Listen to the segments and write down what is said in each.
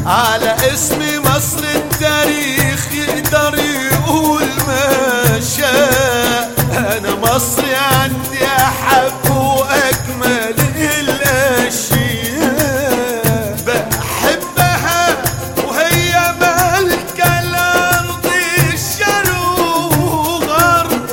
على اسم مصر التاريخ يقدر يقول ما شاء. انا مصري عندي احب واجمل الاشياء، بحبها وهي مالكة الارض الشرق وغرب،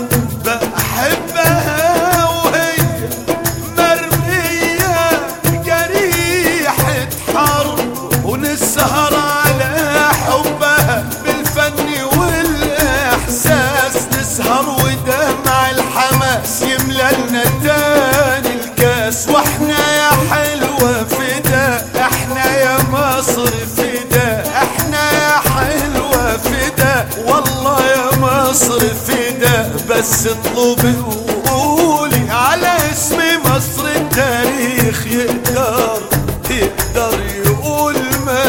بحبها وهي مرمية جريحة حرب، ونسهر على حبها بالفن والاحساس، نسهر ودمع الحماس يملى لنا تاني الكاس. واحنا يا حلوة فدا، احنا يا مصر فدا، احنا يا حلوة فدا، والله يا مصر فدا. بس اطلبي وقولي على اسم مصر التاريخ يقدر يقول ما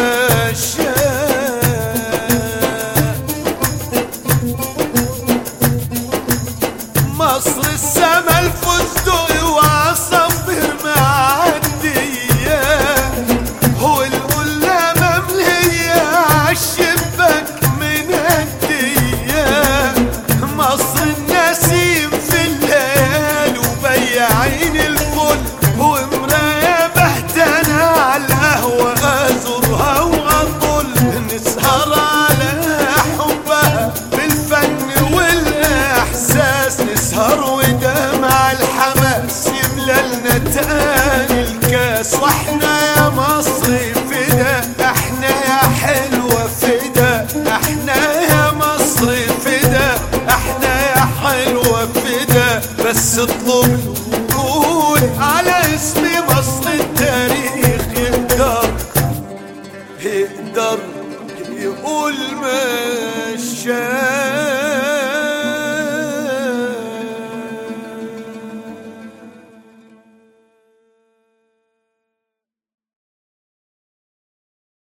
شاء. مصر السما الفستق وعصافير معدية، هو القلة مملية عالشباك منادية. مصر النسيم في الليل وبياعين الفل، ومراية بهتانة عالقهوة أزورها وأطل، نسهر على حبها بالفن والإحساس، نسهر ودمع الحماس يملى لنا تاني الكاس. واحنا يا مصر فدا، احنا يا حلوة فدا، احنا يا مصر فدا، احنا يا حلوة فدا. بس اطلب وقول على اسم مصر التاريخ يقدر يقول ما شاء.